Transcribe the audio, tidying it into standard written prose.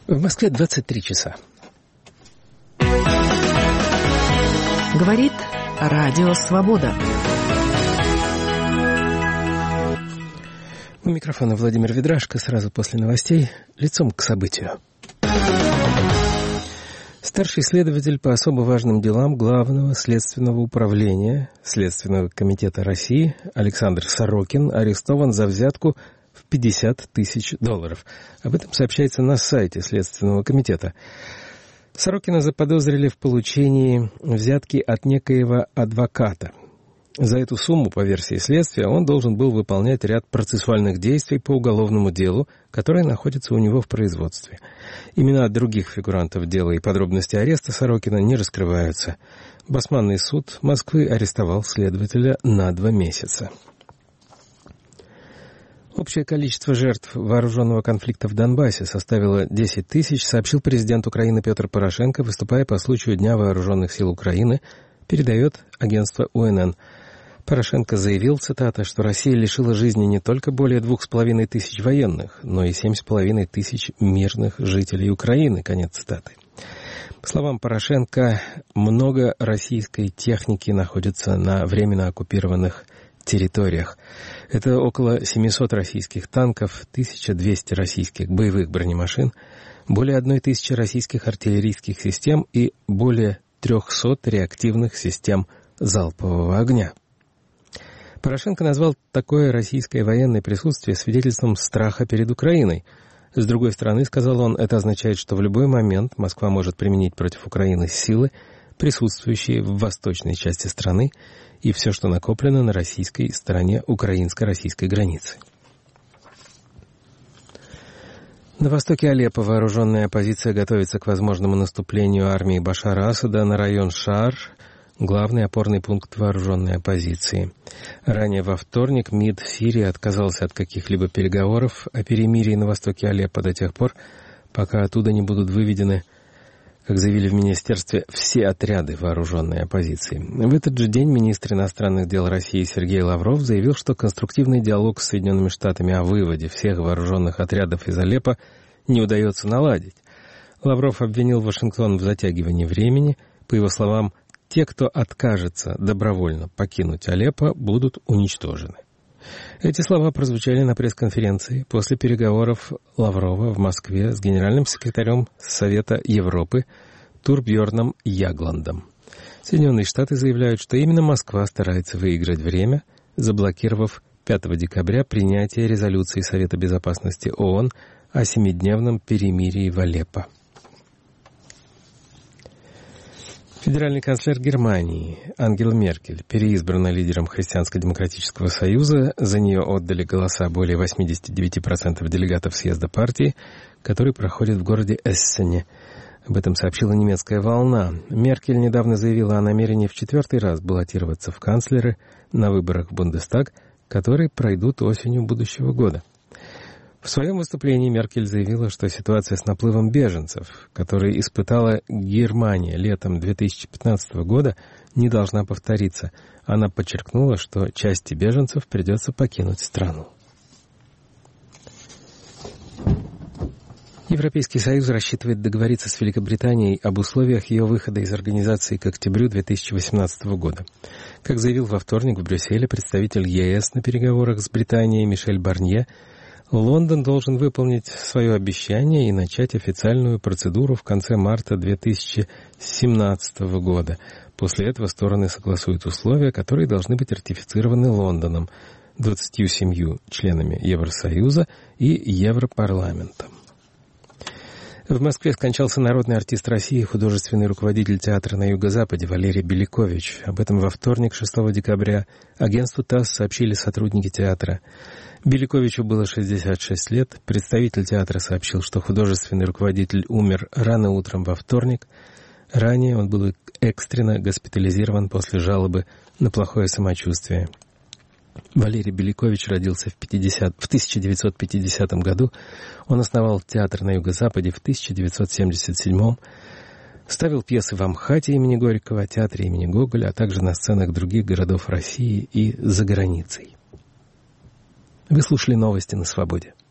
В Москве 23 часа. Говорит Радио Свобода. У микрофона Владимир Ведрашко. Сразу после новостей лицом к событию. Старший следователь по особо важным делам Главного следственного управления Следственного комитета России Александр Сорокин арестован за взятку в $50 тысяч. Об этом сообщается на сайте Следственного комитета. Сорокина заподозрили в получении взятки от некоего адвоката. За эту сумму, по версии следствия, он должен был выполнять ряд процессуальных действий по уголовному делу, которое находится у него в производстве. Имена других фигурантов дела и подробности ареста Сорокина не раскрываются. Басманный суд Москвы арестовал следователя на 2 месяца. Общее количество жертв вооруженного конфликта в Донбассе составило 10 тысяч, сообщил президент Украины Петр Порошенко, выступая по случаю Дня вооруженных сил Украины, передает агентство УНН. Порошенко заявил, цитата, что Россия лишила жизни не только более 2,5 тысяч военных, но и 7,5 тысяч мирных жителей Украины. Конец цитаты. По словам Порошенко, много российской техники находится на временно оккупированных территориях. Это около 700 российских танков, 1200 российских боевых бронемашин, более 1000 российских артиллерийских систем и более 300 реактивных систем залпового огня. Порошенко назвал такое российское военное присутствие свидетельством страха перед Украиной. С другой стороны, сказал он, это означает, что в любой момент Москва может применить против Украины силы, присутствующие в восточной части страны, и все, что накоплено на российской стороне украинско-российской границы. На востоке Алеппо вооруженная оппозиция готовится к возможному наступлению армии Башара Асада на район Шаар, главный опорный пункт вооруженной оппозиции. Ранее во вторник МИД Сирии отказался от каких-либо переговоров о перемирии на востоке Алеппо до тех пор, пока оттуда не будут выведены, как заявили в министерстве, все отряды вооруженной оппозиции. В этот же день министр иностранных дел России Сергей Лавров заявил, что конструктивный диалог с Соединенными Штатами о выводе всех вооруженных отрядов из Алеппо не удается наладить. Лавров обвинил Вашингтон в затягивании времени. По его словам, те, кто откажется добровольно покинуть Алеппо, будут уничтожены. Эти слова прозвучали на пресс-конференции после переговоров Лаврова в Москве с генеральным секретарем Совета Европы Турбьерном Ягландом. Соединенные Штаты заявляют, что именно Москва старается выиграть время, заблокировав 5 декабря принятие резолюции Совета Безопасности ООН о 7-дневном перемирии в Алеппо. Федеральный канцлер Германии Ангела Меркель переизбрана лидером Христианско-демократического союза. За нее отдали голоса более 89% делегатов съезда партии, который проходит в городе Эссене. Об этом сообщила немецкая «Волна». Меркель недавно заявила о намерении в 4-й раз баллотироваться в канцлеры на выборах в Бундестаг, которые пройдут осенью будущего года. В своем выступлении Меркель заявила, что ситуация с наплывом беженцев, которую испытала Германия летом 2015 года, не должна повториться. Она подчеркнула, что части беженцев придется покинуть страну. Европейский Союз рассчитывает договориться с Великобританией об условиях ее выхода из организации к октябрю 2018 года. Как заявил во вторник в Брюсселе представитель ЕС на переговорах с Британией Мишель Барнье, Лондон должен выполнить свое обещание и начать официальную процедуру в конце марта 2017 года. После этого стороны согласуют условия, которые должны быть ратифицированы Лондоном, 27 членами Евросоюза и Европарламентом. В Москве скончался народный артист России, художественный руководитель театра на Юго-Западе Валерий Беликович. Об этом во вторник, 6 декабря, агентству ТАСС сообщили сотрудники театра. Беликовичу было 66 лет. Представитель театра сообщил, что художественный руководитель умер рано утром во вторник. Ранее он был экстренно госпитализирован после жалобы на плохое самочувствие. Валерий Беликович родился в 1950 году. Он основал театр на Юго-Западе в 1977. Ставил пьесы в Амхате имени Горького, театре имени Гоголя, а также на сценах других городов России и за границей. Вы слушали новости на Свободе.